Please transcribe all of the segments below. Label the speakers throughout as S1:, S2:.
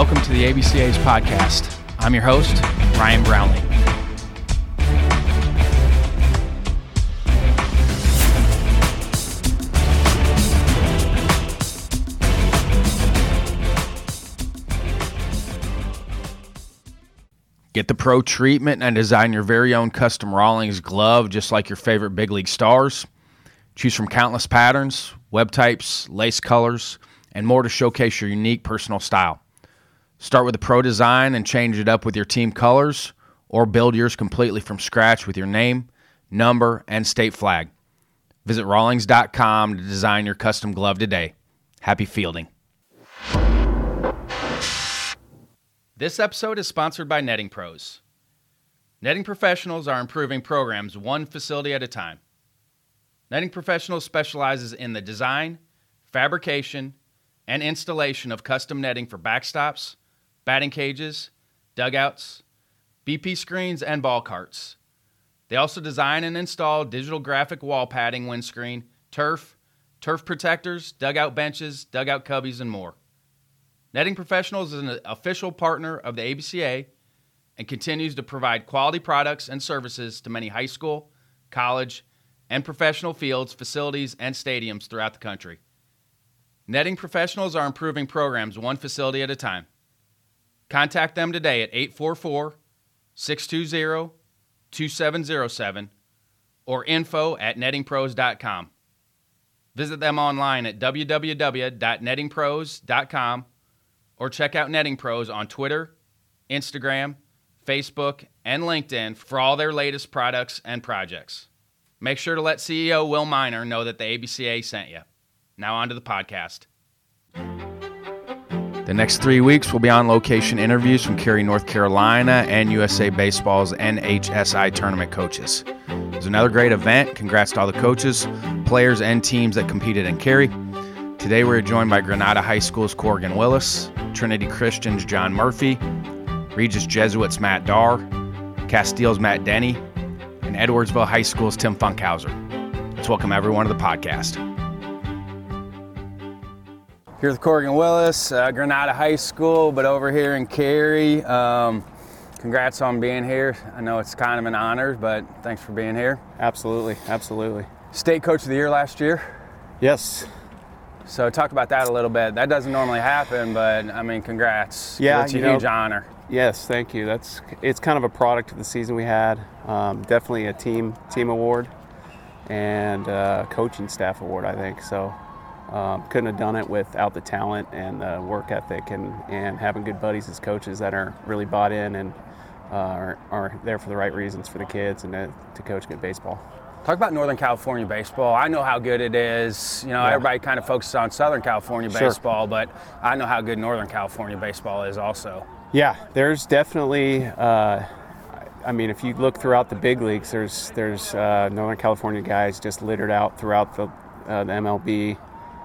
S1: welcome to the ABCA's podcast. I'm your host, Ryan Brownlee. Get the pro treatment and design your very own custom Rawlings glove just like your favorite big league stars. Choose from countless patterns, web types, lace colors, and more to showcase your unique personal style. Start with a pro design and change it up with your team colors, or build yours completely from scratch with your name, number, and state flag. Visit Rawlings.com to design your custom glove today. Happy fielding. This episode is sponsored by Netting Pros. Netting professionals are improving programs one facility at a time. Netting Professionals specializes in the design, fabrication, and installation of custom netting for backstops, batting cages, dugouts, BP screens, and ball carts. They also design and install digital graphic wall padding, windscreen, turf protectors, dugout benches, dugout cubbies, and more. Netting Professionals is an official partner of the ABCA and continues to provide quality products and services to many high school, college, and professional fields, facilities, and stadiums throughout the country. Netting Professionals are improving programs one facility at a time. Contact them today at 844-620-2707 or info@nettingpros.com. Visit them online at www.nettingpros.com or check out Netting Pros on Twitter, Instagram, Facebook, and LinkedIn for all their latest products and projects. Make sure to let CEO Will Miner know that the ABCA sent you. Now on to the podcast. The next 3 weeks will be on location interviews from Cary, North Carolina, and USA Baseball's NHSI tournament coaches. It was another great event. Congrats to all the coaches, players, and teams that competed in Cary. Today we're joined by Granada High School's Corrigan Willis, Trinity Christian's John Murphy, Regis Jesuits' Matt Darr, Castile's Matt Denny, and Edwardsville High School's Tim Funkhauser. Let's welcome everyone to the podcast. Here's Corrigan Willis, Granada High School, but over here in Cary. Congrats on being here. I know it's kind of an honor, but thanks for being here.
S2: Absolutely.
S1: State Coach of the Year last year?
S2: Yes.
S1: So talk about that a little bit. That doesn't normally happen, but I mean, congrats.
S2: Yeah,
S1: it's a huge honor.
S2: Yes, thank you. It's kind of a product of the season we had. Definitely a team award and coaching staff award, I think. So couldn't have done it without the talent and the work ethic and having good buddies as coaches that are really bought in and are there for the right reasons for the kids and to coach good baseball.
S1: Talk about Northern California baseball. I know how good it is. You know, Everybody kind of focuses on Southern California baseball, but I know how good Northern California baseball is also.
S2: Yeah, there's definitely, I mean, if you look throughout the big leagues, there's Northern California guys just littered out throughout the MLB.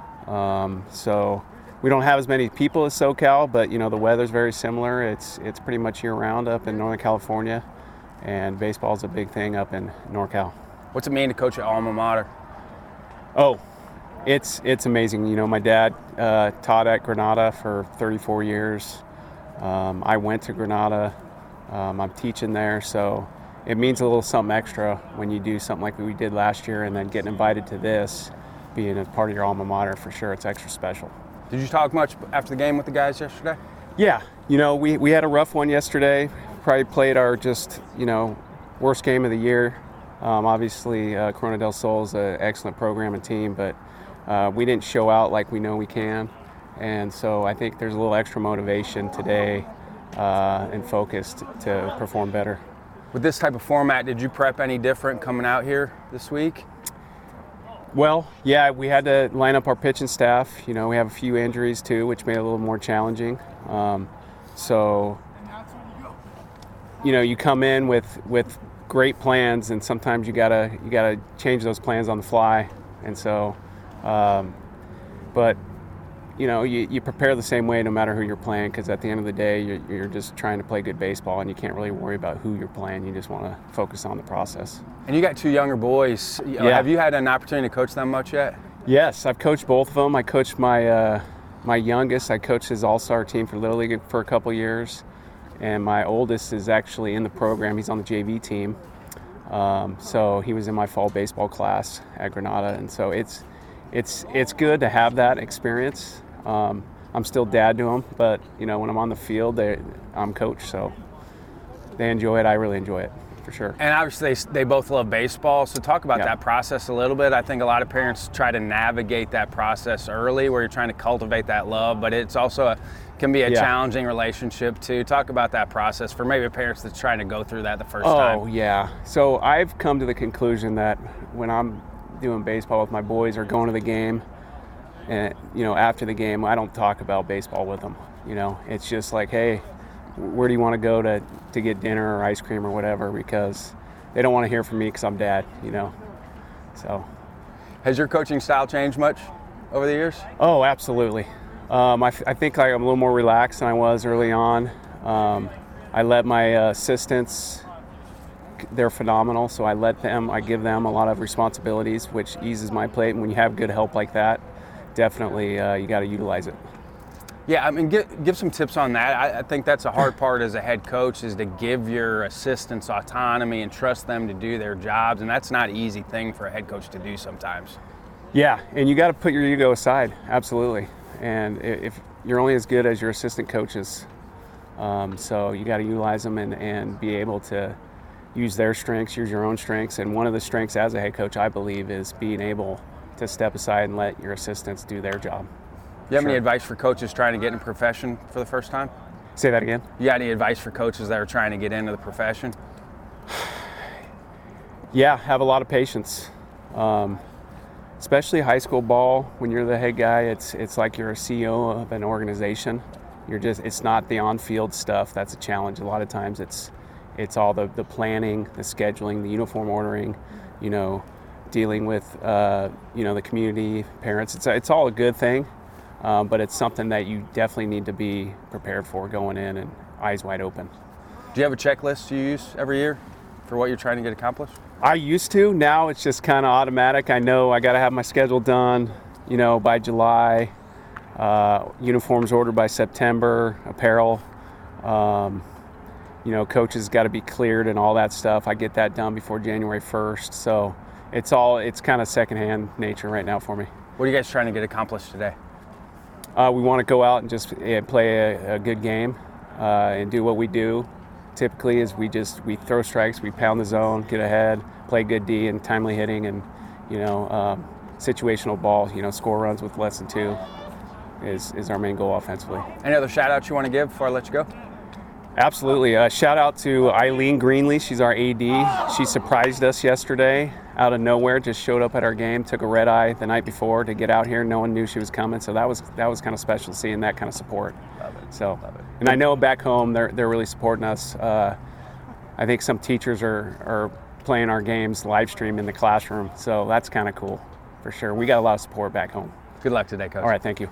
S2: So we don't have as many people as SoCal, but, you know, the weather's very similar. It's pretty much year-round up in Northern California, and baseball's a big thing up in NorCal.
S1: What's it mean to coach at alma mater?
S2: Oh, it's amazing. You know, my dad taught at Granada for 34 years. I went to Granada. I'm teaching there, so it means a little something extra when you do something like we did last year and then getting invited to this, being a part of your alma mater. For sure, it's extra special. Did
S1: you talk much after the game with the guys yesterday?
S2: Yeah, you know, we had a rough one yesterday. Probably played our worst game of the year. Obviously, Corona del Sol is an excellent program and team, but we didn't show out like we know we can. And so I think there's a little extra motivation today and focus to perform better.
S1: With this type of format, did you prep any different coming out here this week?
S2: Well, yeah, we had to line up our pitching staff. You know, we have a few injuries too, which made it a little more challenging. So, you know, you come in with great plans, and sometimes you gotta change those plans on the fly. And so, but you know, you prepare the same way no matter who you're playing, because at the end of the day, you're just trying to play good baseball, and you can't really worry about who you're playing. You just want to focus on the process.
S1: And you got two younger boys.
S2: Yeah.
S1: Have you had an opportunity to coach them much yet?
S2: Yes, I've coached both of them. I coached my my youngest, I coached his all-star team for Little League for a couple years, and my oldest is actually in the program. He's on the JV team. So he was in my fall baseball class at Granada, and so it's good to have that experience. I'm still dad to them, but when I'm on the field, I'm coach, so they enjoy it. I really enjoy it, for sure.
S3: And obviously they both love baseball, so talk about that process a little bit. I think a lot of parents try to navigate that process early where you're trying to cultivate that love, but it's also can be a challenging relationship too. Talk about that process for maybe parents that's trying to go through that the first time.
S2: Oh, yeah. So I've come to the conclusion that when I'm doing baseball with my boys or going to the game, and after the game, I don't talk about baseball with them. It's just like, hey, where do you want to go to get dinner or ice cream or whatever, because they don't want to hear from me because I'm dad. So
S3: has your coaching style changed much over the years?
S2: Oh, absolutely. I think I'm a little more relaxed than I was early on. I let my assistants, they're phenomenal, so I give them a lot of responsibilities, which eases my plate. And when you have good help like that, definitely you got to utilize it.
S3: Yeah, I mean, give some tips on that. I think that's a hard part as a head coach, is to give your assistants autonomy and trust them to do their jobs, and that's not an easy thing for a head coach to do sometimes.
S2: Yeah, and you got to put your ego aside, absolutely. And if you're only as good as your assistant coaches, so you got to utilize them and be able to use their strengths, use your own strengths. And one of the strengths as a head coach, I believe, is being able to step aside and let your assistants do their job.
S3: You have any advice for coaches trying to get in the profession for the first time?
S2: Say that again?
S3: You got any advice for coaches that are trying to get into the profession?
S2: Yeah, have a lot of patience. Especially high school ball, when you're the head guy, it's like you're a CEO of an organization. It's not the on-field stuff that's a challenge. A lot of times it's all the planning, the scheduling, the uniform ordering, dealing with the community, parents. It's all a good thing, but it's something that you definitely need to be prepared for going in and eyes wide open.
S3: Do you have a checklist you use every year for what you're trying to get accomplished?
S2: I used to. Now it's just kind of automatic. I know I got to have my schedule done, by July. Uniforms ordered by September. Apparel. Coaches got to be cleared and all that stuff. I get that done before January 1st. So it's kind of secondhand nature right now for me.
S3: What are you guys trying to get accomplished today?
S2: We want to go out and just play a good game and do what we do. Typically is we throw strikes, we pound the zone, get ahead, play good D and timely hitting, and situational ball, score runs with less than 2 is our main goal offensively.
S3: Any other shout outs you want to give before I let you go?
S2: Absolutely. Shout out to Eileen Greenlee. She's our AD. She surprised us yesterday out of nowhere, just showed up at our game, took a red eye the night before to get out here. No one knew she was coming, so that was kind of special, seeing that kind of support.
S3: Love it.
S2: So,
S3: Love it.
S2: And I know back home they're really supporting us. I think some teachers are playing our games live stream in the classroom, so that's kind of cool for sure. We got a lot of support back home.
S3: Good luck today, Coach.
S2: All right, thank you.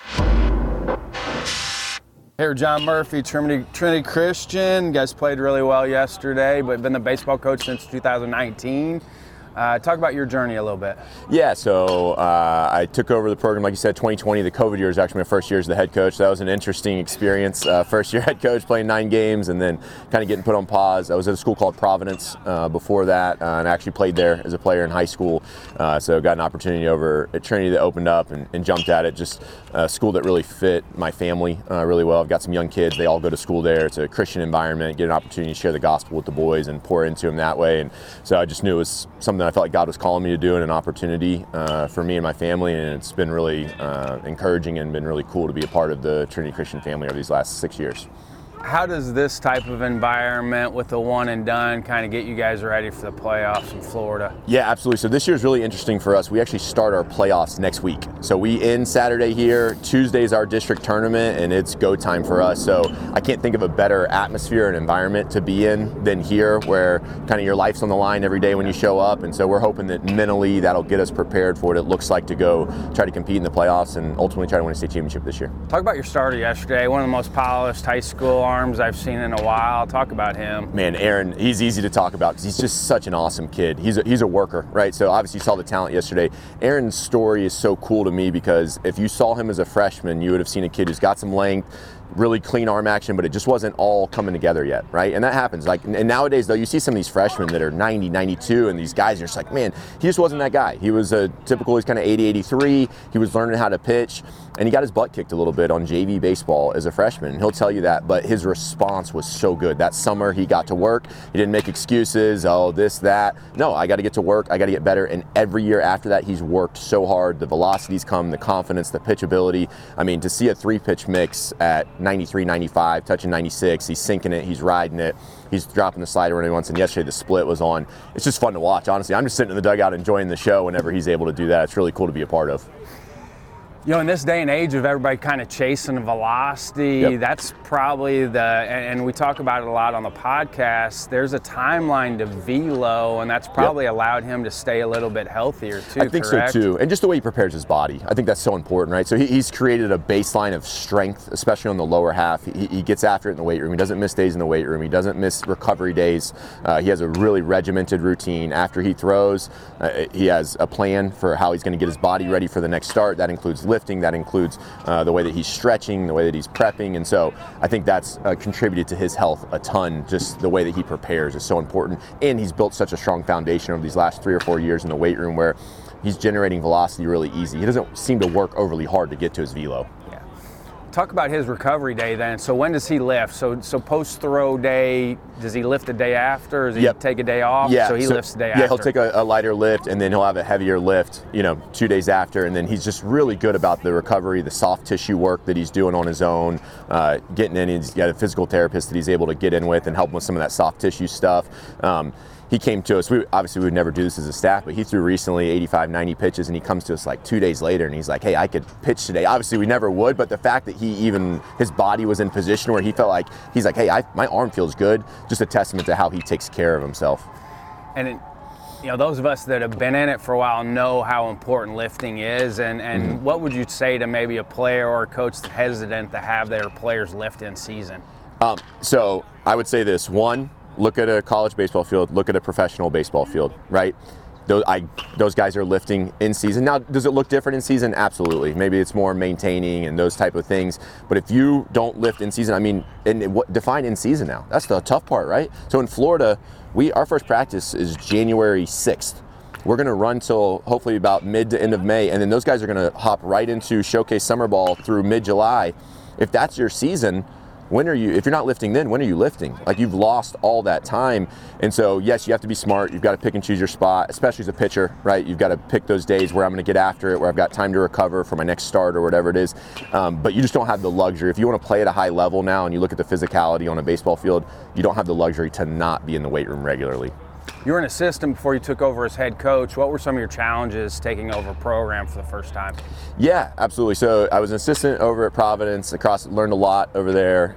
S3: Here, John Murphy, Trinity Christian. You guys played really well yesterday, but been the baseball coach since 2019. Talk about your journey a little bit.
S4: Yeah, so I took over the program, like you said, 2020. The COVID year was actually my first year as the head coach. That was an interesting experience. First year head coach, playing 9 games, and then kind of getting put on pause. I was at a school called Providence before that, and I actually played there as a player in high school. So got an opportunity over at Trinity that opened up and jumped at it. Just a school that really fit my family really well. I've got some young kids. They all go to school there. It's a Christian environment. Get an opportunity to share the gospel with the boys and pour into them that way. And so I just knew it was something I felt like God was calling me to do, and an opportunity for me and my family, and it's been really encouraging and been really cool to be a part of the Trinity Christian family over these last 6 years.
S3: How does this type of environment with the one and done kind of get you guys ready for the playoffs in Florida?
S4: Yeah, absolutely. So this year is really interesting for us. We actually start our playoffs next week. So we end Saturday here. Tuesday is our district tournament, and it's go time for us. So I can't think of a better atmosphere and environment to be in than here, where kind of your life's on the line every day when you show up. And so we're hoping that mentally that'll get us prepared for what it looks like to go try to compete in the playoffs and ultimately try to win a state championship this year.
S3: Talk about your starter yesterday. One of the most polished high school arms I've seen in a while. Talk about him.
S4: Man, Aaron, he's easy to talk about because he's just such an awesome kid. He's a worker, right? So obviously you saw the talent yesterday. Aaron's story is so cool to me because if you saw him as a freshman, you would have seen a kid who's got some length, really clean arm action, but it just wasn't all coming together yet, right? And that happens. Like, and nowadays, though, you see some of these freshmen that are 90, 92, and these guys are just like, man, he just wasn't that guy. He was a typical, he's kind of 80, 83. He was learning how to pitch, and he got his butt kicked a little bit on JV baseball as a freshman, and he'll tell you that, but his response was so good. That summer, he got to work. He didn't make excuses, oh, this, that. No, I got to get to work. I got to get better, and every year after that, he's worked so hard. The velocities come, the confidence, the pitchability. I mean, to see a three-pitch mix at 93, 95, touching 96, he's sinking it, he's riding it, he's dropping the slider when he wants, and yesterday the split was on. It's just fun to watch, honestly. I'm just sitting in the dugout enjoying the show whenever he's able to do that. It's really cool to be a part of.
S3: You know, in this day and age of everybody kind of chasing velocity, that's probably and we talk about it a lot on the podcast, there's a timeline to velo, and that's probably allowed him to stay a little bit healthier too,
S4: I think
S3: correct?
S4: so too, and just the way he prepares his body. I think that's so important, right? So he's created a baseline of strength, especially on the lower half. He gets after it in the weight room. He doesn't miss days in the weight room. He doesn't miss recovery days. He has a really regimented routine. After he throws, he has a plan for how he's going to get his body ready for the next start. That includes lifting, that includes the way that he's stretching, the way that he's prepping, and so I think that's contributed to his health a ton. Just the way that he prepares is so important, and he's built such a strong foundation over these last 3 or 4 years in the weight room where he's generating velocity really easy. He doesn't seem to work overly hard to get to his velo.
S3: Talk about his recovery day then. So when does he lift? So post-throw day, does he lift the day after, or does he take a day off?
S4: Yeah,
S3: so he lifts the day after.
S4: Yeah, he'll take a lighter lift, and then he'll have a heavier lift, 2 days after, and then he's just really good about the recovery, the soft tissue work that he's doing on his own, getting in. He's got a physical therapist that he's able to get in with and help him with some of that soft tissue stuff. He came to us, we would never do this as a staff, but he threw recently 85, 90 pitches, and he comes to us like 2 days later and he's like, hey, I could pitch today. Obviously we never would, but the fact that his body was in position where he felt like, he's like, hey, my arm feels good, just a testament to how he takes care of himself.
S3: And those of us that have been in it for a while know how important lifting is, and what would you say to maybe a player or a coach that's hesitant to have their players lift in season?
S4: So I would say this, one, look at a college baseball field, look at a professional baseball field, right? Those guys are lifting in season. Now, does it look different in season? Absolutely. Maybe it's more maintaining and those type of things. But if you don't lift in season, define in season now. That's the tough part, right? So in Florida, our first practice is January 6th. We're going to run till hopefully about mid to end of May, and then those guys are going to hop right into Showcase Summer Ball through mid-July. If that's your season, if you're not lifting then, when are you lifting? Like, you've lost all that time. And so, yes, you have to be smart. You've got to pick and choose your spot, especially as a pitcher, right? You've got to pick those days where I'm going to get after it, where I've got time to recover for my next start or whatever it is. But you just don't have the luxury. If you want to play at a high level now and you look at the physicality on a baseball field, you don't have the luxury to not be in the weight room regularly.
S3: You were an assistant before you took over as head coach. What were some of your challenges taking over a program for the first time?
S4: Yeah, absolutely. So I was an assistant over at Providence. Learned a lot over there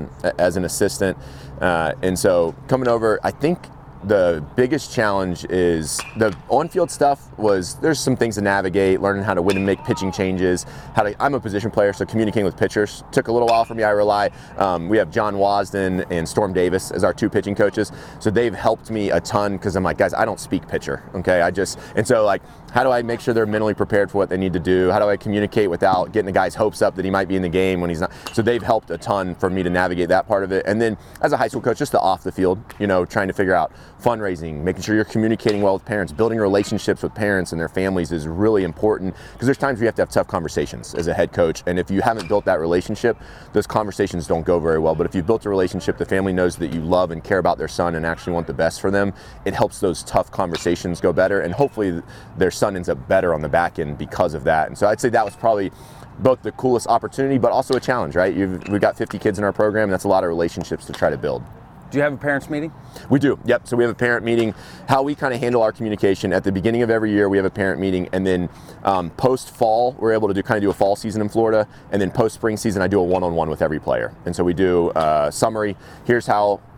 S4: as an assistant. And so coming over, I think the biggest challenge is the on-field stuff. There's some things to navigate, learning how to win and make pitching changes. I'm a position player, so communicating with pitchers took a little while for me. I rely. We have John Wasden and Storm Davis as our 2 pitching coaches, so they've helped me a ton because I'm like, guys, I don't speak pitcher, okay? How do I make sure they're mentally prepared for what they need to do? How do I communicate without getting the guy's hopes up that he might be in the game when he's not? So they've helped a ton for me to navigate that part of it. And then as a high school coach, just the off the field, trying to figure out fundraising, making sure you're communicating well with parents, building relationships with parents and their families is really important, because there's times where you have to have tough conversations as a head coach. And if you haven't built that relationship, those conversations don't go very well. But if you've built a relationship, the family knows that you love and care about their son and actually want the best for them, it helps those tough conversations go better. And hopefully their son ends up better on the back end because of that. And so I'd say that was probably both the coolest opportunity, but also a challenge, right? We've got 50 kids in our program. That's a lot of relationships to try to build.
S3: Do you have a parents meeting?
S4: We do, yep. So we have a parent meeting. How we kind of handle our communication, at the beginning of every year, we have a parent meeting, and then post-fall, we're able to do a fall season in Florida, and then post-spring season, I do a one-on-one with every player. And so we do a summary. Here's how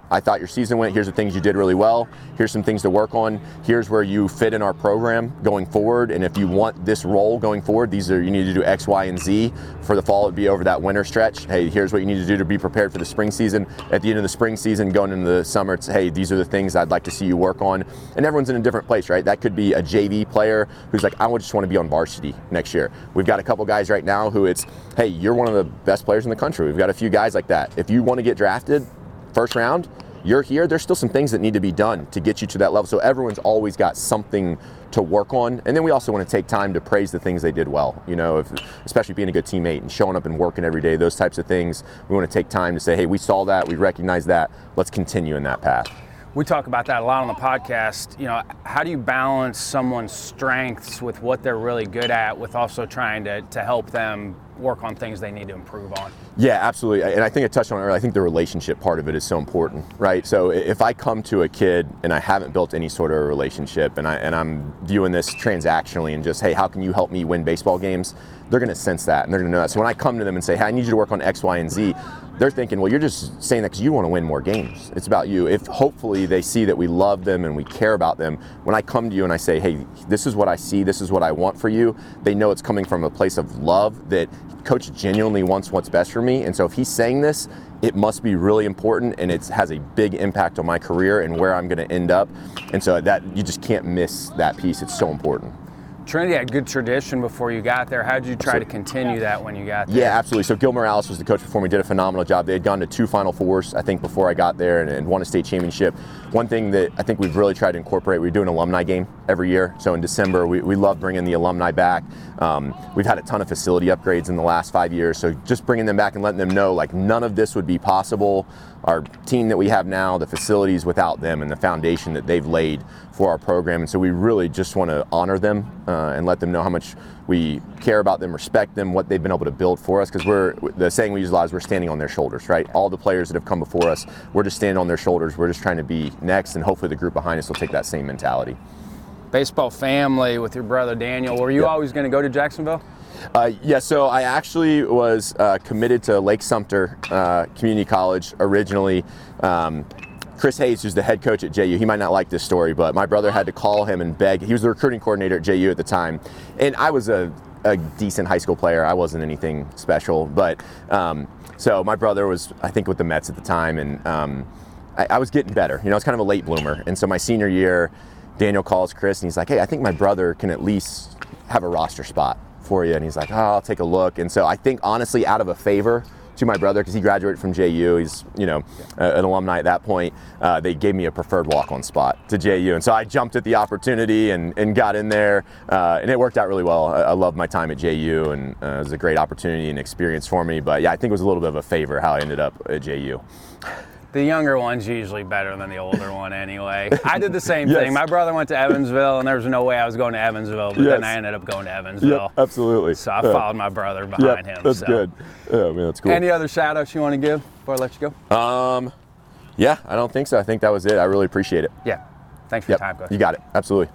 S4: I thought your season went. Here's the things you did really well. Here's some things to work on. Here's where you fit in our program going forward. And if you want this role going forward, you need to do X, Y, and Z. For the fall, it'd be over that winter stretch. Hey, here's what you need to do to be prepared for the spring season. At the end of the spring season, going into the summer, it's, hey, these are the things I'd like to see you work on. And everyone's in a different place, right? That could be a JV player who's like, I just want to be on varsity next year. We've got a couple guys right now who it's, hey, you're one of the best players in the country. We've got a few guys like that. If you want to get drafted first round, you're here. There's still some things that need to be done to get you to that level. So everyone's always got something to work on. And then we also want to take time to praise the things they did well. You know, especially being a good teammate and showing up and working every day, those types of things. We want to take time to say, hey, we saw that, we recognize that. Let's continue in that path.
S3: We talk about that a lot on the podcast. You know, how do you balance someone's strengths with what they're really good at with also trying to help them work on things they need to improve on?
S4: Yeah, absolutely. And I think I touched on it earlier. I think the relationship part of it is so important, right? So if I come to a kid and I haven't built any sort of a relationship and I'm viewing this transactionally and just, hey, how can you help me win baseball games? They're going to sense that and they're going to know that. So when I come to them and say, hey, I need you to work on X, Y, and Z, they're thinking, well, you're just saying that because you want to win more games. It's about you. If hopefully they see that we love them and we care about them, when I come to you and I say, hey, this is what I see, this is what I want for you, they know it's coming from a place of love, that Coach genuinely wants what's best for me. And so if he's saying this, it must be really important and it has a big impact on my career and where I'm going to end up. And so that you just can't miss that piece. It's so important.
S3: Trinity had good tradition before you got there. How did you try to continue that when you got there?
S4: Yeah, absolutely. So Gil Morales was the coach before me, did a phenomenal job. They had gone to 2 Final Fours, I think, before I got there and won a state championship. One thing that I think we've really tried to incorporate, we do an alumni game every year. So in December, we love bringing the alumni back. We've had a ton of facility upgrades in the last 5 years. So just bringing them back and letting them know, like, none of this would be possible. Our team that we have now, the facilities without them and the foundation that they've laid for our program. And so we really just want to honor them and let them know how much we care about them, respect them, what they've been able to build for us. Because the saying we use a lot is we're standing on their shoulders, right? All the players that have come before us, we're just standing on their shoulders. We're just trying to be next, and hopefully the group behind us will take that same mentality.
S3: Baseball family with your brother Daniel, were you always going to go to Jacksonville?
S4: Yeah, so I actually was committed to Lake Sumter Community College originally. Chris Hayes, who's the head coach at JU, he might not like this story, but my brother had to call him and beg. He was the recruiting coordinator at JU at the time, and I was a decent high school player. I wasn't anything special, but so my brother was, I think, with the Mets at the time, and I was getting better. You know, I was kind of a late bloomer, and so my senior year, Daniel calls Chris, and he's like, hey, I think my brother can at least have a roster spot for you. And he's like, oh, I'll take a look. And so I think, honestly, out of a favor to my brother, because he graduated from JU, he's, you know, an alumni at that point, they gave me a preferred walk-on spot to JU. And so I jumped at the opportunity and got in there, and it worked out really well. I loved my time at JU, and it was a great opportunity and experience for me. But yeah, I think it was a little bit of a favor how I ended up at JU.
S3: The younger one's usually better than the older one anyway. I did the same thing. My brother went to Evansville, and there was no way I was going to Evansville, but then I ended up going to Evansville.
S4: Yep, absolutely.
S3: So I followed my brother behind him.
S4: That's good. Yeah, man, that's cool.
S3: Any other shout-outs you want to give before I let you
S4: go? Yeah, I don't think so. I think that was it. I really appreciate it.
S3: Yeah. Thanks for your time, Coach.
S4: You got it. Absolutely.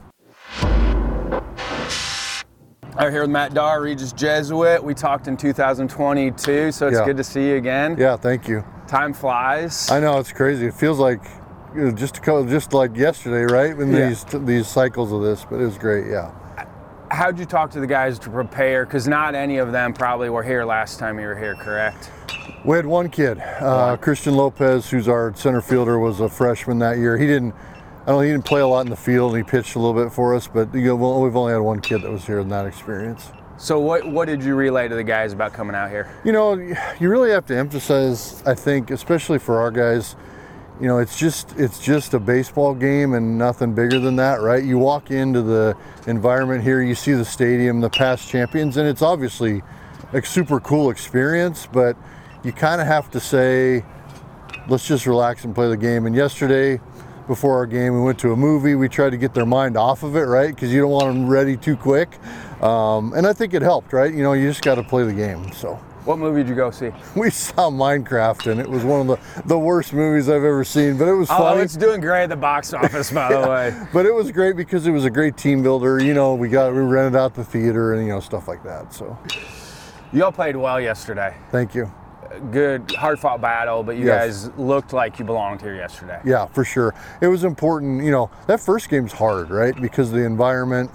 S3: All right, here with Matt Darr, Regis Jesuit. We talked in 2022, so it's good to see you again.
S5: Yeah, thank you.
S3: Time flies.
S5: I know, it's crazy. It feels like just like yesterday, right? In these cycles of this, but it was great, yeah.
S3: How'd you talk to the guys to prepare? Because not any of them probably were here last time you were here, correct?
S5: We had one kid, Christian Lopez, who's our center fielder, was a freshman that year. He didn't play a lot in the field. He pitched a little bit for us, but we've only had one kid that was here in that experience.
S3: So what did you relay to the guys about coming out here?
S5: You know, you really have to emphasize, I think, especially for our guys, you know, it's just a baseball game and nothing bigger than that, right? You walk into the environment here, you see the stadium, the past champions, and it's obviously a super cool experience, but you kind of have to say, let's just relax and play the game. And yesterday, before our game, we went to a movie. We tried to get their mind off of it, right? Because you don't want them ready too quick. And I think it helped, right? You know, you just got to play the game. So,
S3: what movie did you go see?
S5: We saw Minecraft, and it was one of the worst movies I've ever seen. But it was funny.
S3: Oh, it's doing great at the box office, by the way.
S5: But it was great because it was a great team builder. You know, we rented out the theater and stuff like that. So,
S3: you all played well yesterday.
S5: Thank you.
S3: good, hard-fought battle, but you guys looked like you belonged here yesterday.
S5: Yeah, for sure. It was important. That first game's hard, right? Because of the environment.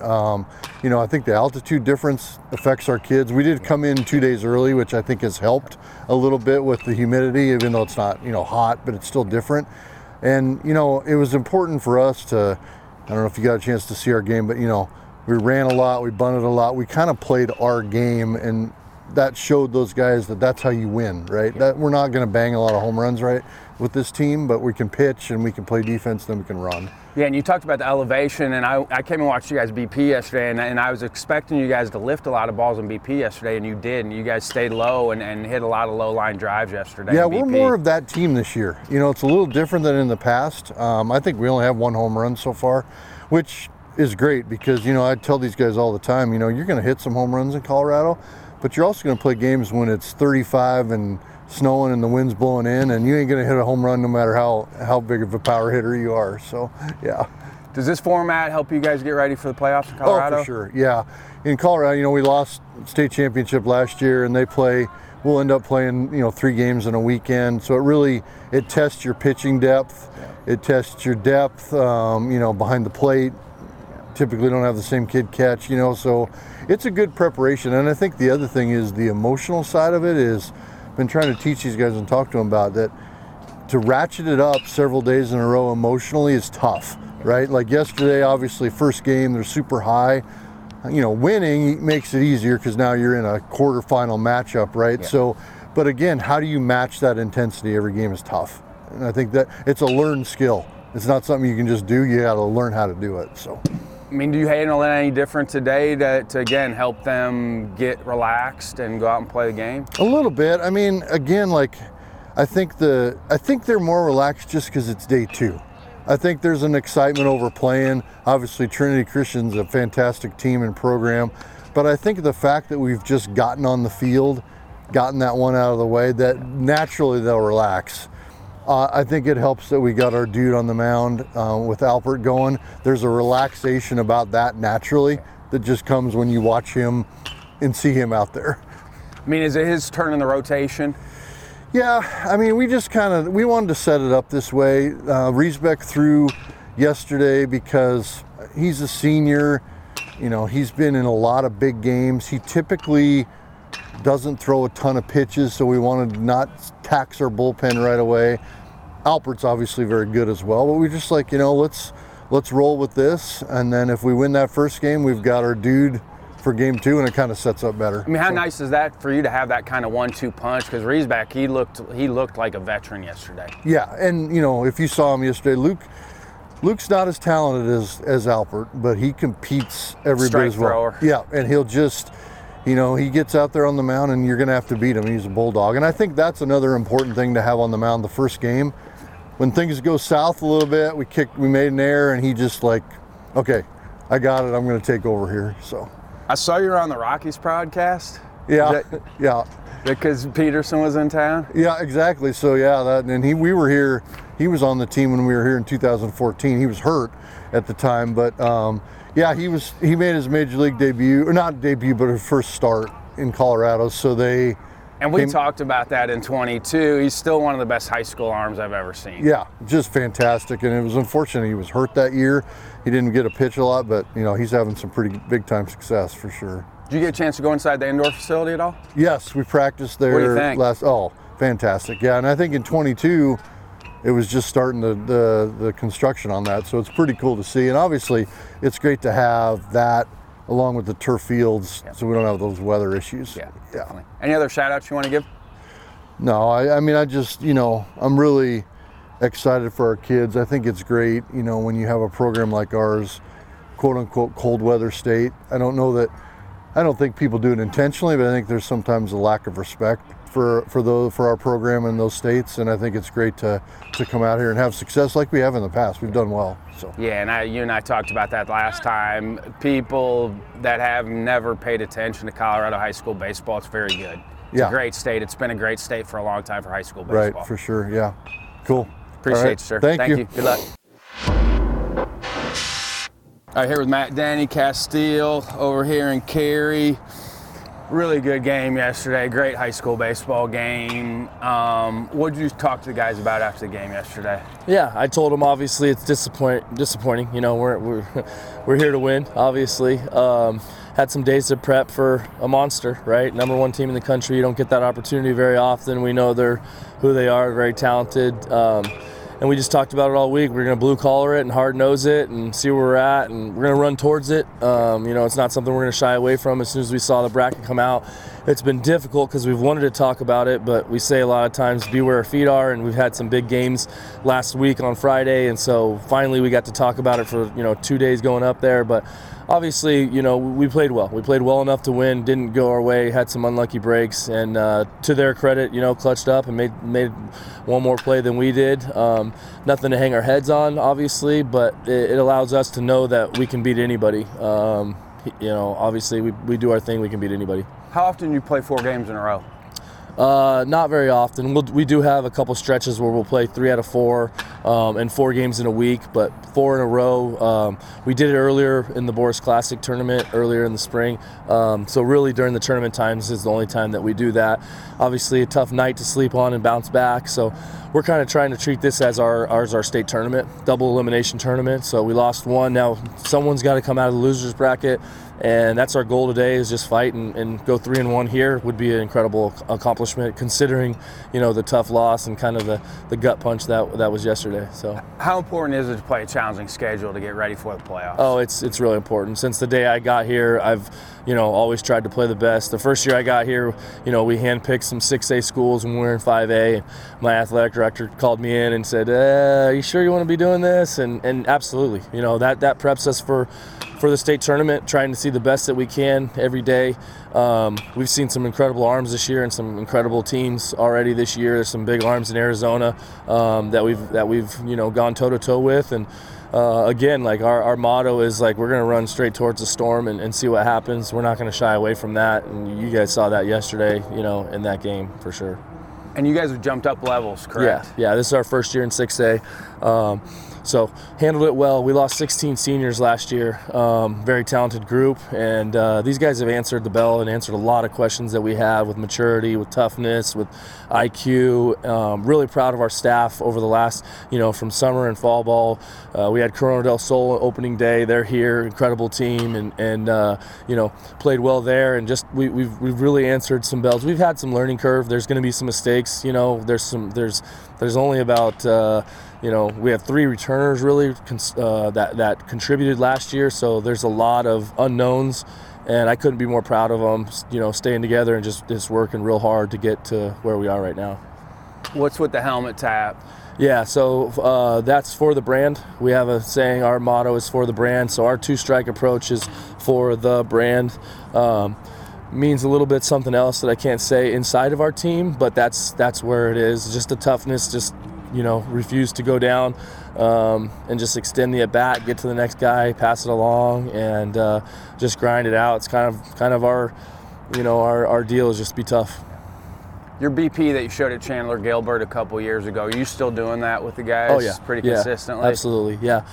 S5: I think the altitude difference affects our kids. We did come in 2 days early, which I think has helped a little bit with the humidity, even though it's not, hot, but it's still different. And, it was important for us to, I don't know if you got a chance to see our game, but, we ran a lot, we bunted a lot. We kind of played our game, and that showed those guys that that's how you win, right? That we're not going to bang a lot of home runs, right, with this team, but we can pitch and we can play defense, then we can run.
S3: Yeah, and you talked about the elevation, and I came and watched you guys BP yesterday, and I was expecting you guys to lift a lot of balls in BP yesterday, and you did, and you guys stayed low and hit a lot of low-line drives yesterday.
S5: Yeah, we're more of that team this year. It's a little different than in the past. I think we only have 1 home run so far, which is great because, I tell these guys all the time, you're going to hit some home runs in Colorado, but you're also going to play games when it's 35 and snowing and the wind's blowing in, and you ain't going to hit a home run no matter how big of a power hitter you are. So, yeah.
S3: Does this format help you guys get ready for the playoffs in Colorado?
S5: Oh, for sure, yeah. In Colorado, we lost state championship last year, and we'll end up playing, 3 games in a weekend. So it tests your pitching depth. Yeah. It tests your depth, behind the plate. Typically don't have the same kid catch, so it's a good preparation. And I think the other thing is the emotional side of it is, been trying to teach these guys and talk to them about that. To ratchet it up several days in a row emotionally is tough, right? Like yesterday, obviously first game, they're super high. Winning makes it easier because now you're in a quarterfinal matchup, right? Yeah. So, but again, how do you match that intensity? Every game is tough. And I think that it's a learned skill. It's not something you can just do. You got to learn how to do it, so.
S3: Do you handle it any different today to again help them get relaxed and go out and play the game?
S5: A little bit. Again, I think they're more relaxed just because it's day 2. I think there's an excitement over playing. Obviously, Trinity Christian's a fantastic team and program, but I think the fact that we've just gotten on the field, gotten that one out of the way, that naturally they'll relax. I think it helps that we got our dude on the mound with Alpert going. There's a relaxation about that naturally that just comes when you watch him and see him out there.
S3: Is it his turn in the rotation?
S5: Yeah, we just we wanted to set it up this way. Riesbeck threw yesterday because he's a senior. He's been in a lot of big games. He typically doesn't throw a ton of pitches, so we wanted to not tax our bullpen right away. Alpert's obviously very good as well, but we just let's roll with this, and then if we win that first game, we've got our dude for game 2, and it kind of sets up better.
S3: How nice is that for you to have that kind of 1-2 punch? Because Riesbeck, he looked like a veteran yesterday.
S5: Yeah, and if you saw him yesterday, Luke's not as talented as Alpert, but he competes every bit as well.
S3: Thrower.
S5: Yeah, and he'll just. He gets out there on the mound and you're going to have to beat him. He's a bulldog. And I think that's another important thing to have on the mound the first game. When things go south a little bit, we made an error and he just okay, I got it. I'm going to take over here. So
S3: I saw you were on the Rockies podcast.
S5: Yeah. Yeah.
S3: Because Peterson was in town?
S5: Yeah, exactly. So we were here. He was on the team when we were here in 2014. He was hurt at the time, but he made his major league debut, or not debut, but his first start in Colorado. So
S3: we talked about that in 22. He's still one of the best high school arms I've ever seen.
S5: Yeah, just fantastic. And it was unfortunate he was hurt that year. He didn't get a pitch a lot, but he's having some pretty big time success for sure.
S3: Did you get a chance to go inside the indoor facility at all?
S5: Yes, we practiced there.
S3: What do you think?
S5: Fantastic. Yeah, and I think in 22. It was just starting the construction on that, so it's pretty cool to see. And obviously, it's great to have that along with the turf fields, so we don't have those weather issues.
S3: Yeah, definitely. Any other shout-outs you want to give?
S5: No, I just, I'm really excited for our kids. I think it's great, when you have a program like ours, quote-unquote cold weather state. I don't think people do it intentionally, but I think there's sometimes a lack of respect for our program in those states, and I think it's great to come out here and have success like we have in the past. We've done well. So
S3: yeah, and you and I talked about that last time. People that have never paid attention to Colorado high school baseball, it's very good. It's a great state. It's been a great state for a long time for high school baseball.
S5: Right, for sure. Yeah, cool.
S3: Appreciate you, sir.
S5: Thank you.
S3: Good luck. All right, here with Matt Danny Castile over here in Cary. Really good game yesterday. Great high school baseball game. What did you talk to the guys about after the game yesterday?
S6: Yeah, I told them obviously it's disappointing. You know, we're here to win. Obviously, had some days to prep for a monster, right? Number one team in the country. You don't get that opportunity very often. We know they're who they are, very talented. And we just talked about it all week. We're going to blue collar it and hard nose it and see where we're at, and we're going to run towards it. You know, it's not something we're going to shy away from. As soon as we saw the bracket come out, it's been difficult because we've wanted to talk about it, but we say a lot of times be where our feet are, and we've had some big games last week on Friday, and so finally we got to talk about it for 2 days going up there. But obviously, we played well. We played well enough to win. Didn't go our way. Had some unlucky breaks, and to their credit, clutched up and made one more play than we did. Nothing to hang our heads on, obviously, but it allows us to know that we can beat anybody. Obviously, we do our thing. We can beat anybody.
S3: How often do you play 4 games in a row?
S6: Not very often. We do have a couple stretches where we'll play 3 out of 4 and 4 games in a week, but 4 in a row. We did it earlier in the Boris Classic tournament, earlier in the spring. So really during the tournament times is the only time that we do that. Obviously a tough night to sleep on and bounce back. So we're kind of trying to treat this as our state tournament, double elimination tournament. So we lost 1. Now someone's got to come out of the losers bracket. And that's our goal today, is just fight and go 3-1 here. Would be an incredible accomplishment considering, the tough loss and kind of the gut punch that was yesterday. So
S3: how important is it to play a challenging schedule to get ready for the playoffs?
S6: Oh, it's really important. Since the day I got here, I've always tried to play the best. The first year I got here, we handpicked some 6A schools when we were in 5A. And my athletic director called me in and said, "Are you sure you want to be doing this?" And absolutely, that preps us for the state tournament, trying to see the best that we can every day. We've seen some incredible arms this year and some incredible teams already this year. There's some big arms in Arizona that we've gone toe-to-toe with. And again, like our motto is like we're going to run straight towards the storm and see what happens. We're not going to shy away from that. And you guys saw that yesterday, in that game for sure.
S3: And you guys have jumped up levels, correct?
S6: Yeah. This is our first year in 6A. So handled it well. We lost 16 seniors last year, very talented group, and these guys have answered the bell and answered a lot of questions that we have with maturity, with toughness, with IQ. Really proud of our staff over the last, from summer and fall ball. We had Corona del Sol opening day. They're here, incredible team, and played well there. And just we've really answered some bells. We've had some learning curve. There's going to be some mistakes. There's only about we have 3 returners really that contributed last year, so there's a lot of unknowns, and I couldn't be more proud of them, staying together and just working real hard to get to where we are right now.
S3: What's with the helmet tap?
S6: Yeah, so that's for the brand. We have a saying, our motto is for the brand, so our 2-strike approach is for the brand. Means a little bit something else that I can't say inside of our team, but that's where it is. Just the toughness, just refuse to go down and just extend the at bat, get to the next guy, pass it along, and just grind it out. It's kind of our our deal is just be tough.
S3: Your BP that you showed at Chandler Gilbert a couple years ago, are you still doing that with the guys?
S6: Oh yeah,
S3: pretty consistently.
S6: Absolutely, yeah.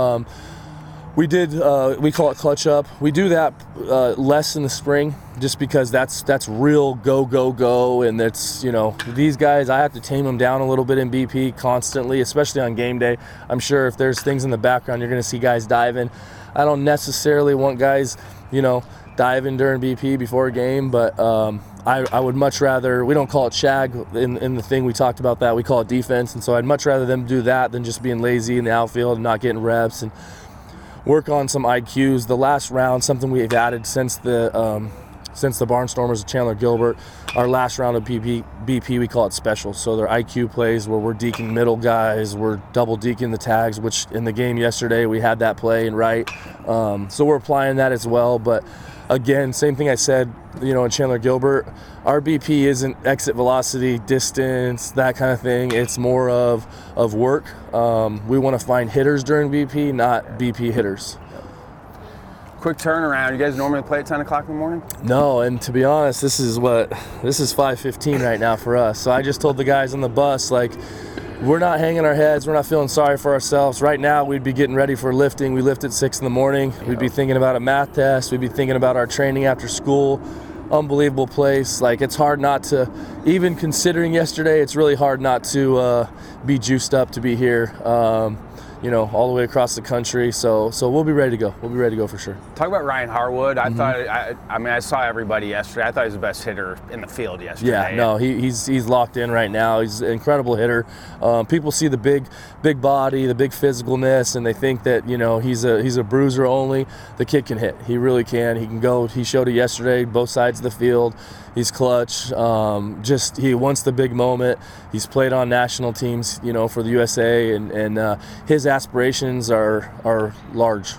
S6: We did. We call it clutch up. We do that less in the spring, just because that's real go, and it's these guys. I have to tame them down a little bit in BP constantly, especially on game day. I'm sure if there's things in the background, you're going to see guys diving. I don't necessarily want guys, diving during BP before a game, but I would much rather. We don't call it shag in the thing we talked about that. We call it defense, and so I'd much rather them do that than just being lazy in the outfield and not getting reps and work on some IQs. The last round, something we've added since the Barnstormers of Chandler Gilbert, our last round of BP, we call it special. So they're IQ plays where we're deking middle guys, we're double deking the tags, which in the game yesterday we had that play and right. So we're applying that as well. But again, same thing I said, in Chandler Gilbert, our BP isn't exit velocity, distance, that kind of thing. It's more of work. We want to find hitters during BP, not BP hitters.
S3: Quick turnaround. You guys normally play at 10 o'clock in the morning?
S6: No, and to be honest, this is 5:15 right now for us. So I just told the guys on the bus, we're not hanging our heads. We're not feeling sorry for ourselves. Right now, we'd be getting ready for lifting. We lift at 6 in the morning. We'd be thinking about a math test. We'd be thinking about our training after school. unbelievable place. Like, it's hard not to, even considering yesterday, it's really hard not to be juiced up to be here. All the way across the country. So we'll be ready to go. We'll be ready to go for sure.
S3: Talk about Ryan Harwood. I thought, I saw everybody yesterday. I thought he was the best hitter in the field yesterday.
S6: Yeah, no, he's locked in right now. He's an incredible hitter. People see the big body, the big physicalness, and they think that, he's a bruiser only. The kid can hit. He really can. He can go. He showed it yesterday, both sides of the field. He's clutch. He wants the big moment. He's played on national teams, for the USA, and his aspirations are large.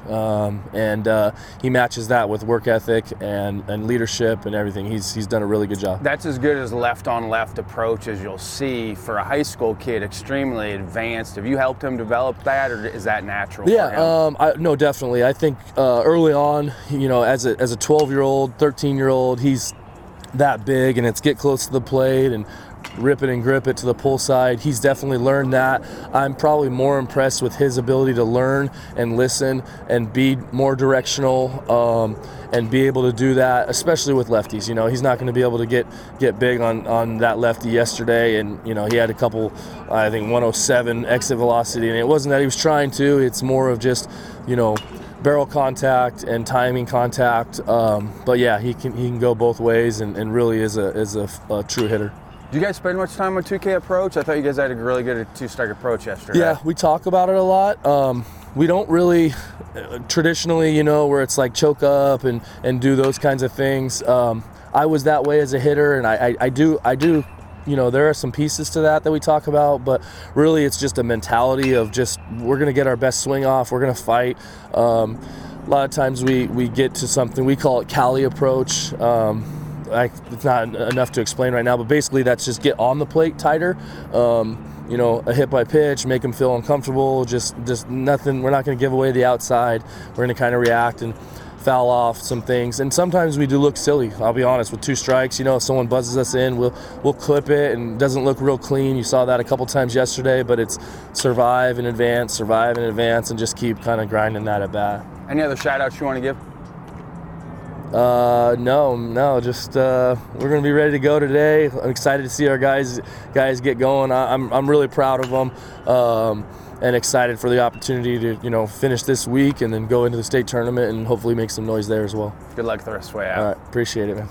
S6: He matches that with work ethic and leadership and everything. He's done a really good job.
S3: That's as good as left-on-left approach as you'll see for a high school kid, extremely advanced. Have you helped him develop that, or is that natural for him?
S6: No, definitely. I think early on, as a 12-year-old, 13-year-old, he's that big, and it's get close to the plate and rip it and grip it to the pull side. He's definitely learned that. I'm probably more impressed with his ability to learn and listen and be more directional and be able to do that, especially with lefties. He's not going to be able to get big on that lefty yesterday, and he had a couple, I think 107 exit velocity, and it wasn't that he was trying to. It's more of just barrel contact and timing contact, but yeah, he can go both ways, and really is a true hitter.
S3: Do you guys spend much time on 2K approach? I thought you guys had a really good two-strike approach yesterday.
S6: Yeah, we talk about it a lot. We don't really traditionally, where it's like choke up and do those kinds of things. I was that way as a hitter, and I do. There are some pieces to that we talk about, but really it's just a mentality of just, we're going to get our best swing off, we're going to fight. A lot of times we get to something, we call it Cali approach. It's not enough to explain right now, but basically that's just get on the plate tighter. A hit by pitch, make them feel uncomfortable, just nothing. We're not going to give away the outside. We're going to kind of react and foul off some things, and sometimes we do look silly. I'll be honest, with 2 strikes, if someone buzzes us in, we'll clip it, and it doesn't look real clean. You saw that a couple times yesterday, but it's survive and advance, and just keep kind of grinding that at bat.
S3: Any other shout outs you want to give?
S6: No, just we're going to be ready to go today. I'm excited to see our guys get going. I'm really proud of them. And excited for the opportunity to, finish this week and then go into the state tournament and hopefully make some noise there as well.
S3: Good luck the rest of the way out.
S6: All right, appreciate it, man.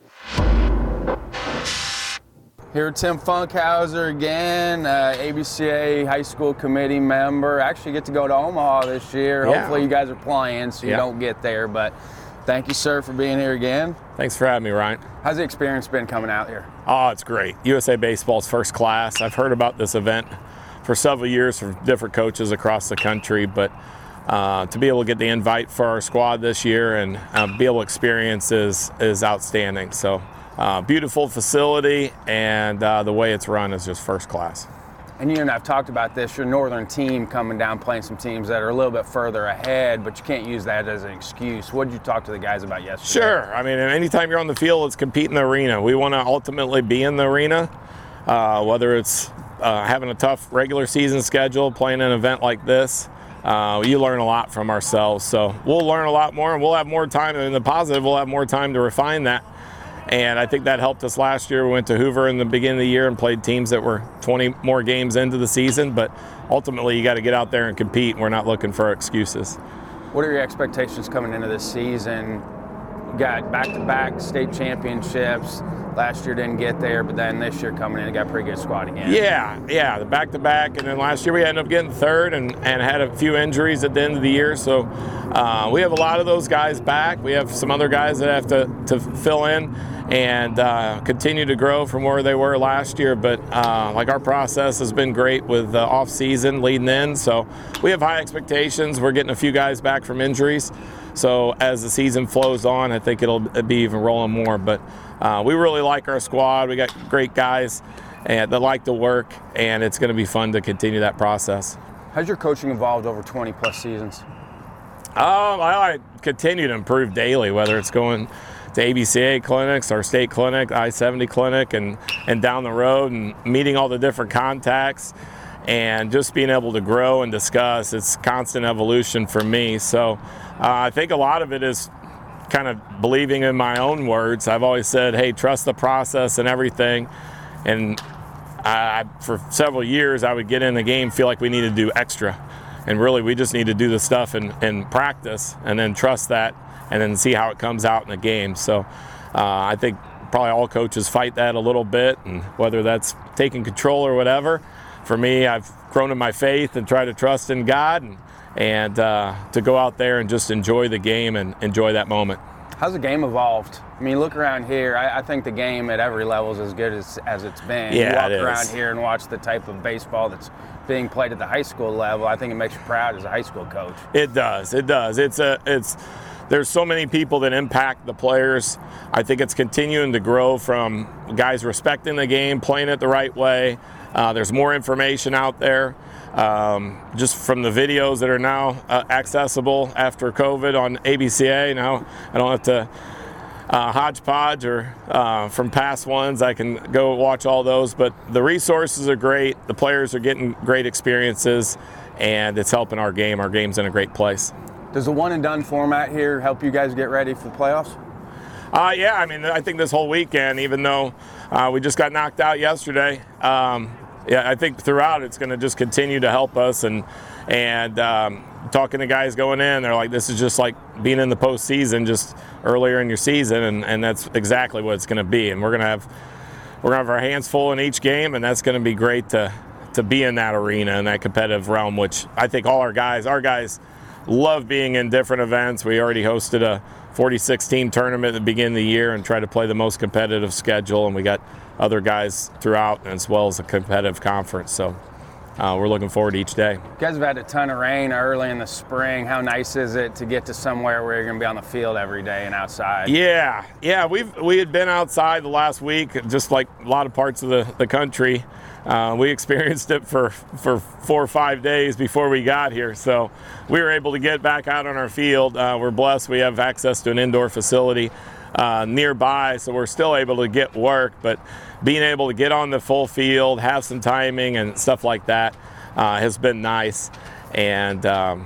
S3: Here with Tim Funkhauser again, ABCA high school committee member. Actually get to go to Omaha this year.
S7: Yeah.
S3: Hopefully you guys are playing so you don't get there, but thank you, sir, for being here again.
S7: Thanks for having me, Ryan.
S3: How's the experience been coming out here?
S7: Oh, it's great. USA Baseball's first class. I've heard about this event for several years from different coaches across the country, but to be able to get the invite for our squad this year and be able to experience is outstanding. So beautiful facility, and the way it's run is just first class.
S3: And you and I have talked about this, your northern team coming down playing some teams that are a little bit further ahead, but you can't use that as an excuse. What did you talk to the guys about yesterday?
S7: Sure. I mean, anytime you're on the field, it's compete in the arena. We want to ultimately be in the arena, whether it's having a tough regular season schedule, playing an event like this. You learn a lot from ourselves. So we'll learn a lot more, and we'll have more time. In the positive, we'll have more time to refine that. And I think that helped us last year. We went to Hoover in the beginning of the year and played teams that were 20 more games into the season. But ultimately, you got to get out there and compete. And we're not looking for excuses.
S3: What are your expectations coming into this season? You got back-to-back state championships. Last year didn't get there, but then this year coming in, you got a pretty good squad again.
S7: Yeah, the back-to-back, and then last year we ended up getting third and had a few injuries at the end of the year. So we have a lot of those guys back. We have some other guys that have to fill in and continue to grow from where they were last year. But our process has been great with the off-season leading in. So we have high expectations. We're getting a few guys back from injuries. So as the season flows on, I think it'll be even rolling more. But we really like our squad. We got great guys that like to work, and it's going to be fun to continue that process.
S3: How's your coaching evolved over 20-plus seasons?
S7: I continue to improve daily, whether it's going to ABCA clinics, our state clinic, I-70 clinic, and down the road, and meeting all the different contacts, and just being able to grow and discuss. It's constant evolution for me. So I think a lot of it is kind of believing in my own words. I've always said, hey, trust the process and everything. And for several years, I would get in the game, feel like we need to do extra. And really, we just need to do the stuff in practice and then trust that and then see how it comes out in the game. So I think probably all coaches fight that a little bit, and whether that's taking control or whatever. For me, I've grown in my faith and try to trust in God and to go out there and just enjoy the game and enjoy that moment.
S3: How's the game evolved? I mean, look around here. I think the game at every level is as good as it's been.
S7: Yeah,
S3: you walk around here and watch the type of baseball that's being played at the high school level. I think it makes you proud as a high school coach.
S7: It does. It does. There's so many people that impact the players. I think it's continuing to grow from guys respecting the game, playing it the right way. There's more information out there. Just from the videos that are now accessible after COVID on ABCA. Now I don't have to hodgepodge or from past ones. I can go watch all those. But the resources are great. The players are getting great experiences, and it's helping our game. Our game's in a great place.
S3: Does the one and done format here help you guys get ready for the playoffs?
S7: Yeah, I mean, I think this whole weekend, even though we just got knocked out yesterday, I think throughout it's going to just continue to help us. And talking to guys going in, they're like, this is just like being in the postseason just earlier in your season, and that's exactly what it's going to be. And we're gonna have our hands full in each game, and that's going to be great to be in that arena, in that competitive realm, which I think all our guys love being in different events. We already hosted a 46-team tournament at the beginning of the year and tried to play the most competitive schedule, and we got other guys throughout as well as a competitive conference. So we're looking forward to each day. You
S3: guys have had a ton of rain early in the spring. How nice is it to get to somewhere where you're going to be on the field every day and outside?
S7: Yeah, we had been outside the last week, just like a lot of parts of the country. We experienced it for 4 or 5 days before we got here, so we were able to get back out on our field. We're blessed. We have access to an indoor facility nearby, so we're still able to get work, but being able to get on the full field, have some timing and stuff like that has been nice. And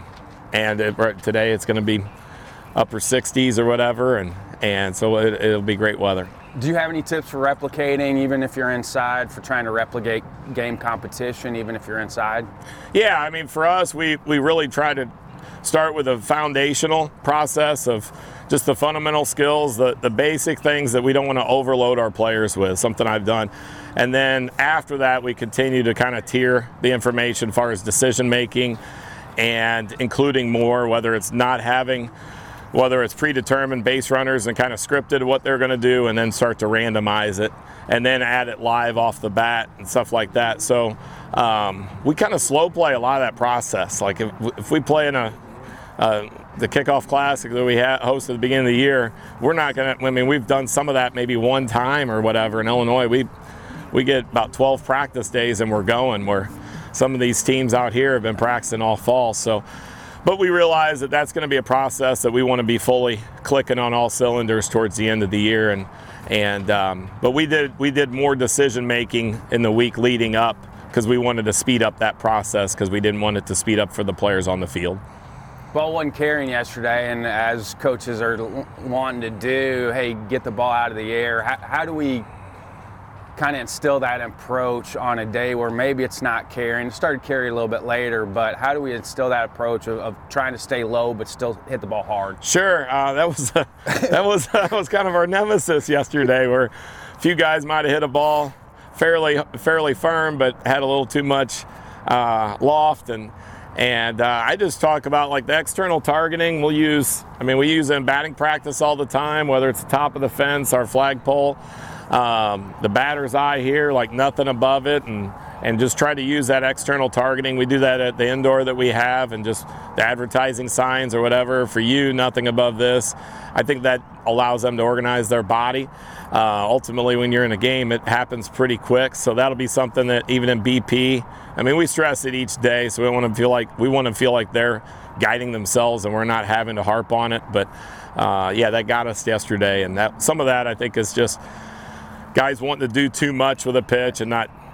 S7: today it's going to be upper 60s or whatever, and so it'll be great weather.
S3: Do you have any tips for replicating, even if you're inside, for trying to replicate game competition, even if you're inside?
S7: Yeah, I mean, for us, we really try to start with a foundational process of just the fundamental skills, the basic things that we don't want to overload our players with, something I've done. And then after that, we continue to kind of tier the information as far as decision making and including more, whether it's predetermined base runners and kind of scripted what they're going to do, and then start to randomize it and then add it live off the bat and stuff like that. So we kind of slow play a lot of that process. Like if we play in the kickoff classic that we hosted at the beginning of the year, we're not going to, I mean, we've done some of that maybe one time or whatever. In Illinois, we get about 12 practice days and we're going, where some of these teams out here have been practicing all fall. But we realize that that's going to be a process that we want to be fully clicking on all cylinders towards the end of the year. But we did more decision making in the week leading up because we wanted to speed up that process because we didn't want it to speed up for the players on the field.
S3: Ball wasn't carrying yesterday, and as coaches are wanting to do, hey, get the ball out of the air. How do we kind of instill that approach on a day where maybe it's not carrying? It started carrying a little bit later, but how do we instill that approach of trying to stay low but still hit the ball hard?
S7: Sure, that was kind of our nemesis yesterday, where a few guys might have hit a ball fairly firm, but had a little too much loft, and I just talk about like the external targeting we use in batting practice all the time, whether it's the top of the fence, our flagpole, the batter's eye here, like nothing above it, and just try to use that external targeting. We do that at the indoor that we have, and just the advertising signs or whatever, for you, nothing above this. I think that allows them to organize their body. Ultimately, when you're in a game, it happens pretty quick, so that'll be something that even in BP, I mean, we stress it each day, so we want to feel like they're guiding themselves and we're not having to harp on it. But that got us yesterday, and that some of that I think is just guys wanting to do too much with a pitch and not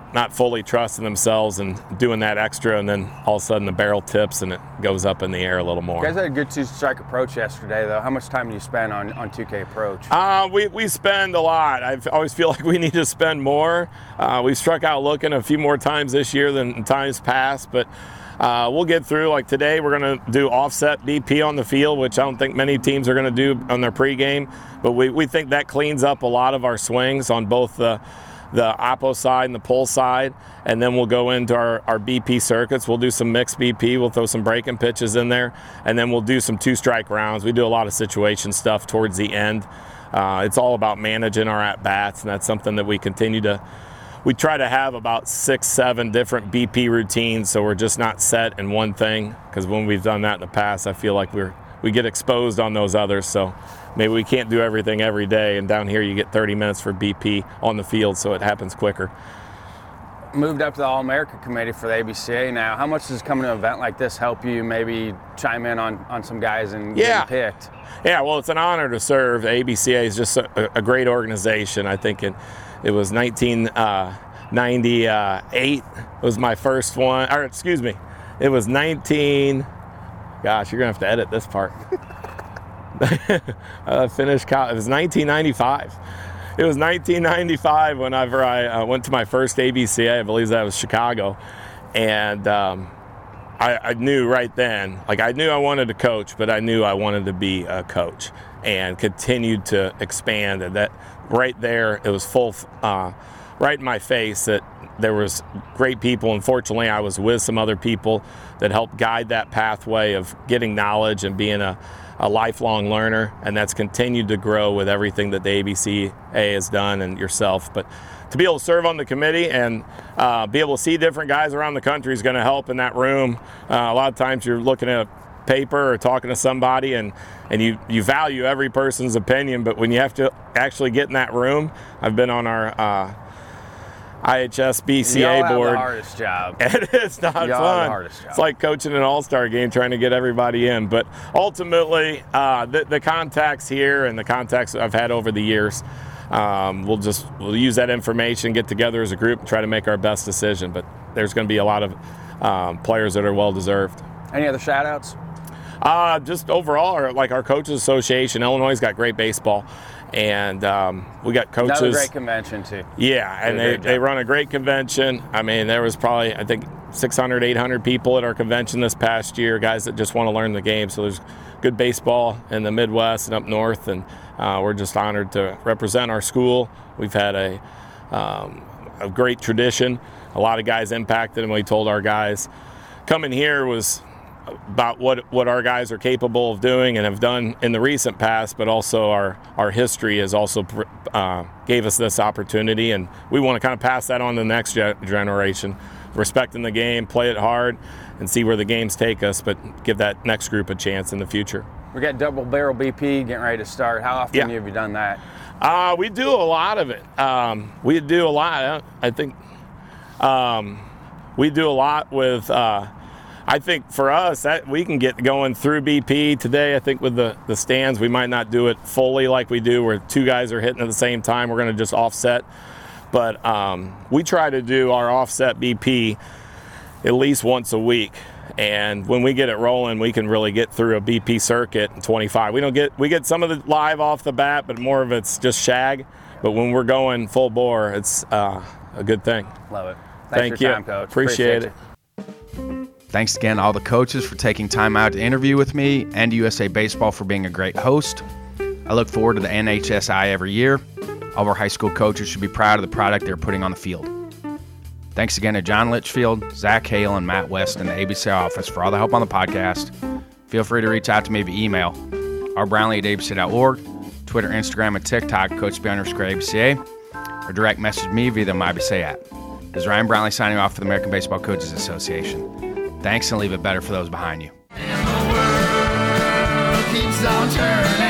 S7: not fully trusting themselves and doing that extra, and then all of a sudden the barrel tips and it goes up in the air a little more.
S3: You guys had a good two-strike approach yesterday, though. How much time do you spend on 2K approach?
S7: We spend a lot. I always feel like we need to spend more. We've struck out looking a few more times this year than in times past, but we'll get through. Like today, we're going to do offset BP on the field, which I don't think many teams are going to do on their pregame, but we think that cleans up a lot of our swings on both the oppo side and the pull side, and then we'll go into our BP circuits. We'll do some mixed BP. We'll throw some breaking pitches in there, and then we'll do some two-strike rounds. We do a lot of situation stuff towards the end. It's all about managing our at-bats, and that's something that we continue to – we try to have about 6-7 different BP routines, so we're just not set in one thing, because when we've done that in the past, I feel like we get exposed on those others. So maybe we can't do everything every day, and down here you get 30 minutes for BP on the field, so it happens quicker.
S3: Moved up to the All-America Committee for the ABCA now. How much does coming to an event like this help you maybe chime in on some guys and get picked? Yeah,
S7: well, it's an honor to serve. The ABCA is just a great organization. I think it was 1998 was my first one, or excuse me, it was gosh, you're going to have to edit this part. Finished college. It was 1995. It was 1995 whenever I went to my first ABCA. I believe that was Chicago. And I knew right then, like I knew I wanted to coach, but I knew I wanted to be a coach, and continued to expand. And that right there, it was full, right in my face that there was great people. Unfortunately, I was with some other people that helped guide that pathway of getting knowledge and being a lifelong learner, and that's continued to grow with everything that the ABCA has done and yourself. But to be able to serve on the committee and be able to see different guys around the country is going to help in that room. A lot of times you're looking at a paper or talking to somebody and you value every person's opinion, but when you have to actually get in that room, I've been on our IHS BCA board.
S3: The hardest job.
S7: And it's not fun. The hardest job. It's like coaching an all-star game, trying to get everybody in. But ultimately, the contacts here and the contacts I've had over the years, we'll use that information, get together as a group, and try to make our best decision. But there's going to be a lot of players that are well-deserved.
S3: Any other shout-outs?
S7: Just overall, our Coaches Association. Illinois has got great baseball. And we got coaches.
S3: Another great convention, too.
S7: Yeah, and they run a great convention. I mean, there was probably, I think, 600, 800 people at our convention this past year, guys that just want to learn the game. So there's good baseball in the Midwest and up north, and we're just honored to represent our school. We've had a great tradition. A lot of guys impacted, and we told our guys coming here was about what our guys are capable of doing and have done in the recent past, but also our history has also gave us this opportunity, and we want to kind of pass that on to the next generation, respecting the game, play it hard, and see where the games take us, but give that next group a chance in the future.
S3: We got double barrel BP getting ready to start. How often have you done that?
S7: We do a lot of it. We do a lot. I think we do a lot with I think for us, that we can get going through BP today. I think with the stands, we might not do it fully like we do where two guys are hitting at the same time. We're going to just offset. But we try to do our offset BP at least once a week. And when we get it rolling, we can really get through a BP circuit in 25. We get some of the live off the bat, but more of it's just shag. But when we're going full bore, it's a good thing.
S3: Love it.
S7: Thank
S3: for your
S7: you.
S3: Time, Coach.
S7: Appreciate it.
S1: Thanks again to all the coaches for taking time out to interview with me, and USA Baseball for being a great host. I look forward to the NHSI every year. All of our high school coaches should be proud of the product they're putting on the field. Thanks again to John Litchfield, Zach Hale, and Matt West in the ABC office for all the help on the podcast. Feel free to reach out to me via email, rbrownlee@abc.org, Twitter, Instagram, and TikTok, CoachB_ABCA, or direct message me via the MyABCA app. This is Ryan Brownlee signing off for the American Baseball Coaches Association. Thanks, and leave it better for those behind you.
S8: And the world keeps on turning.